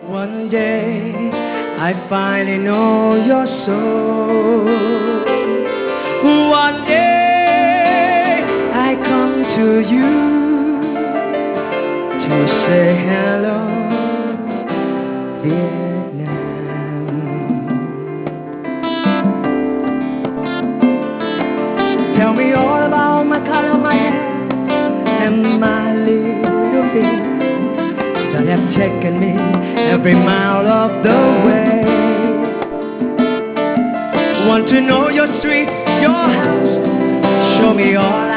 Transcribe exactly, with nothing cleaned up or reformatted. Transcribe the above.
One day I finally know your soul. One day I come to you to say hello, Vietnam. Tell me all about my color of my hair and my little feet that have taken me every mile of the way. Want to know your streets, your house, show me all